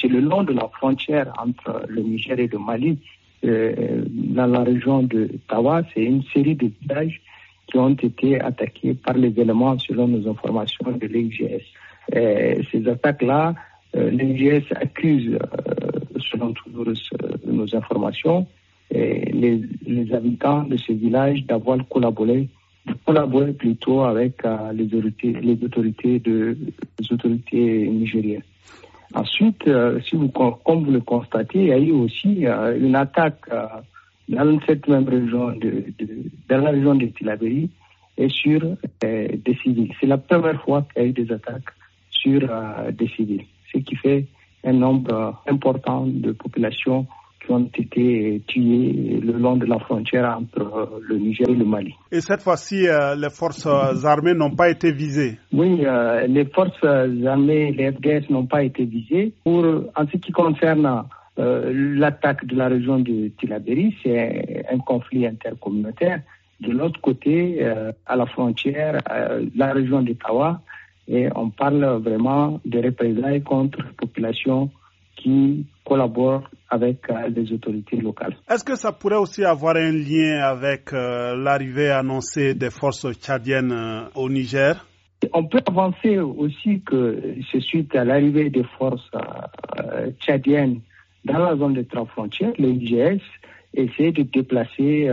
c'est le long de la frontière entre le Niger et le Mali, dans la région de Tawa. C'est une série de villages qui ont été attaqués par les éléments selon nos informations de l'IGS. Ces attaques-là, l'IGS accuse, selon toujours nos informations, les habitants de ces villages d'avoir collaboré plutôt avec les autorités nigériennes. Ensuite, comme vous le constatez, il y a eu aussi une attaque dans cette même région dans la région de Tillabéri et sur des civils. C'est la première fois qu'il y a eu des attaques sur des civils, ce qui fait un nombre important de populations qui ont été tuées le long de la frontière entre le Niger et le Mali. Et cette fois-ci, les forces armées n'ont pas été visées? Oui, les forces armées, les FDS n'ont pas été visées. En ce qui concerne l'attaque de la région de Tillabéri, c'est un conflit intercommunautaire. De l'autre côté, à la frontière, la région de Tawa, et on parle vraiment de représailles contre la population qui collaborent avec les autorités locales. Est-ce que ça pourrait aussi avoir un lien avec l'arrivée annoncée des forces tchadiennes au Niger? On peut avancer aussi que c'est suite à l'arrivée des forces tchadiennes dans la zone de transfrontière, le IGS essaie de déplacer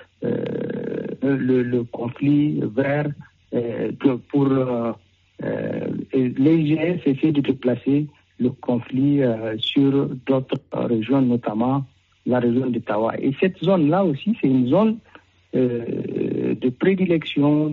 le conflit vers l'IGS essaie de déplacer le conflit sur d'autres régions, notamment la région de Tawa. Et cette zone-là aussi, c'est une zone de prédilection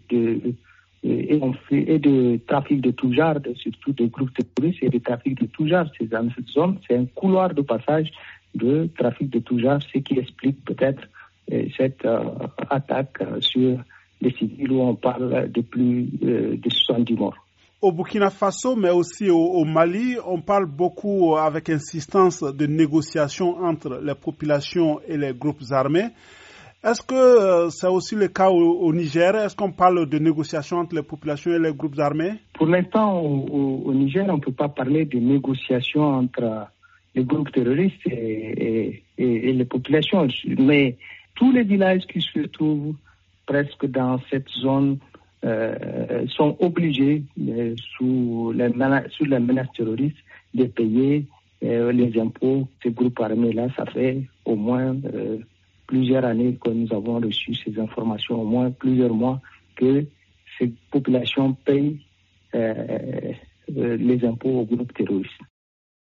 et de trafic de tout genre, surtout des groupes terroristes et de trafic de tout genre. C'est dans cette zone, c'est un couloir de passage de trafic de tout genre, ce qui explique peut-être cette attaque sur des civils où on parle de plus de 70 morts. Au Burkina Faso, mais aussi au Mali, on parle beaucoup avec insistance de négociations entre les populations et les groupes armés. Est-ce que c'est aussi le cas au Niger? Est-ce qu'on parle de négociations entre les populations et les groupes armés? Pour l'instant, au Niger, on ne peut pas parler de négociations entre les groupes terroristes et les populations. Mais tous les villages qui se trouvent presque dans cette zone sont obligés, sous les menaces terroristes, de payer les impôts. Ces groupes armés-là, ça fait au moins plusieurs années que nous avons reçu ces informations, au moins plusieurs mois, que ces populations payent les impôts aux groupes terroristes.